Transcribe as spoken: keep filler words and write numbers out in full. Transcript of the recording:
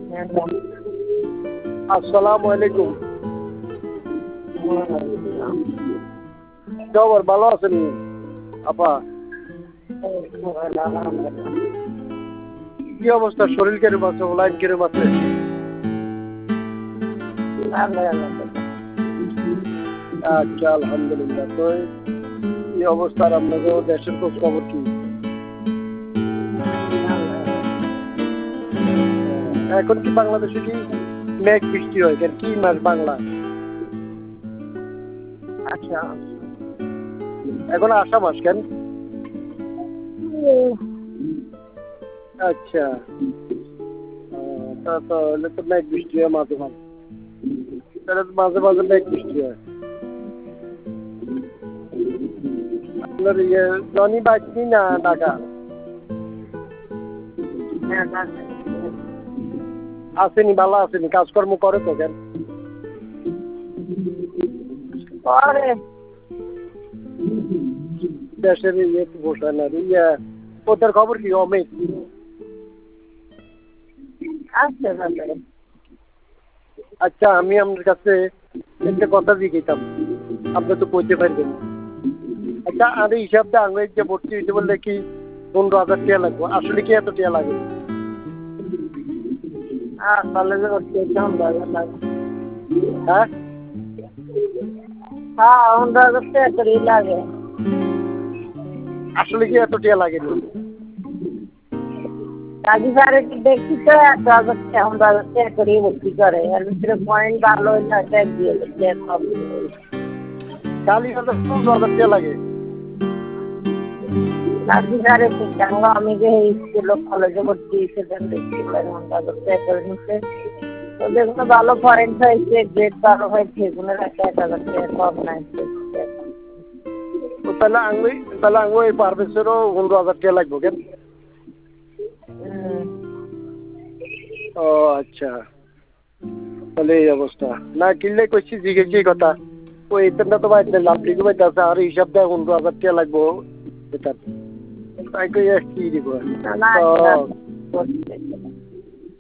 আসসালামু আলাইকুম। খবর ভালো আছেন আপা? কি অবস্থা? শরীর কেরম আছে? লাইন কেরম আছে? আচ্ছা, আলহামদুলিল্লাহ। তো এই অবস্থার আপনাদের দেশের খোঁজ খবর কি? এখন কি বাংলাদেশে কি মেঘ বৃষ্টি হয়? কেন কি মাস বাংলা? আচ্ছা, এখন আষাঢ় মাস কেন? আচ্ছা, তা তাহলে তো মেঘ বৃষ্টি হয় মাঝে মাঝে। তাহলে তো মাঝে মাঝে মেঘ বৃষ্টি হয়। আপনার ইয়ে জনি বাকি না ঢাকা? আসেনি, ভালো আসেনি, কাজকর্ম করে তো কেন? দেশের ইয়ে বসে না ইয়ে ওদের খবর কি? অমিত আচ্ছা, আমি আপনার কাছে একটা কথা জিজ্ঞেতাম, আপনি তো কইতে পারবেন। আচ্ছা, আর হিসাব দিয়ে আঙুল যে ভর্তি হইতে বললে কি পনেরো হাজার টাকা লাগবে? আসলে কি এত টাকা লাগে? হ্যাঁ, কলেজে ভর্তি হইতে পনেরো হাজার লাগে। হ্যাঁ হ্যাঁ, পনেরো হাজার টাকা করে লাগে। আসলে কি এত টাকা লাগে? কাজী স্যারে কি দেখছি তো এক হাজার টাকা পনেরো হাজার টাকা করে ভর্তি করে, এর ভিতরে পয়েন্ট ভালো হইলে এক দিয়ে খালি হাজার পনেরো হাজার টাকা লাগে। কাজী স্যারে জানলো আমি যে স্কুল কলেজে ভর্তি হয়েছে দেখছি পনেরো হাজার টাকা করে নিচ্ছে। তো যেগুলো ভালো পয়েন্ট হয়েছে, গ্রেড ভালো হয়েছে, এগুলো একটা এক হাজার টাকা কম নাই। তাহলে আঙুল তাহলে আঙুল এই পারভেজেরও পনেরো হাজার টাকা লাগবে কেন? ও আচ্ছা, তাহলে এই অবস্থা না কিনলে করছি জিজ্ঞেস এই কথা। ওই এতটা তো বাইতে লাভ লিখে বাইতে আছে, আর হিসাব দেয় পনেরো হাজার টাকা লাগবো এটা। তাই কই কি দিব?